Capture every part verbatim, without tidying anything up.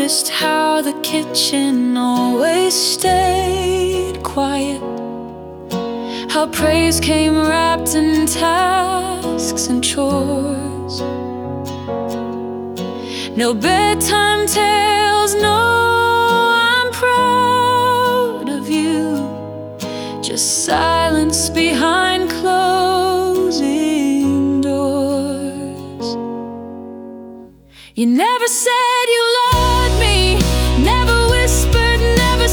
noticed how the kitchen always stayed quiet, how praise came wrapped in tasks and chores. No bedtime tales, no, I'm proud of you. Just silence behind closing doors. You never said you loved me, never whispered, never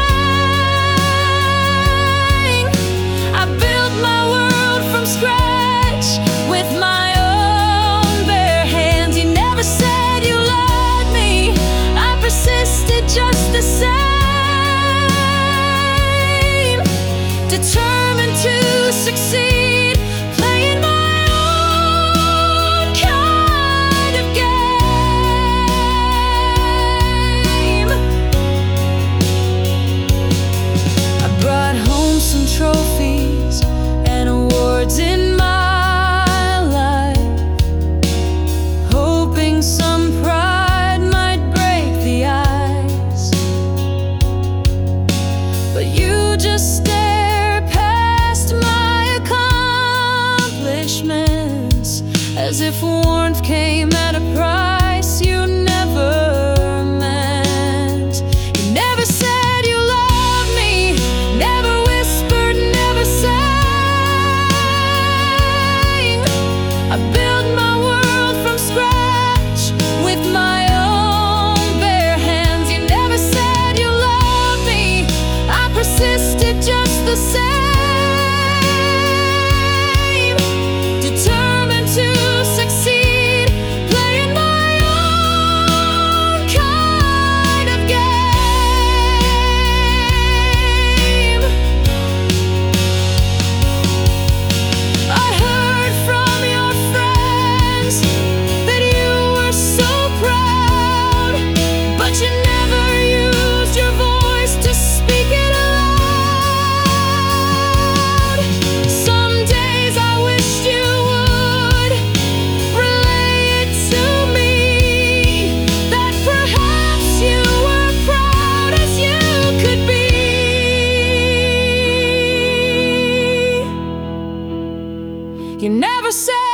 sang. I built my world from scratch with my own bare hands. You never said you loved me, I persisted just the same, determined to succeed, playing my own kind of game. I brought home some trophies and awards in my life, hoping some pride might break the ice. But you just stare past my accomplishments, as if warmth came at a price you never meant. You never said you loved me, never whispered, never sang. I built my world from scratch with my own bare hands. You never said you loved me, I persisted just the same, determined to succeed, playing my own kind of game. I heard from your friends that you were so proud, but you never used your voice to speak it aloud. Some days I wished you would relay it to me, that perhaps you were proud as you could be. You never said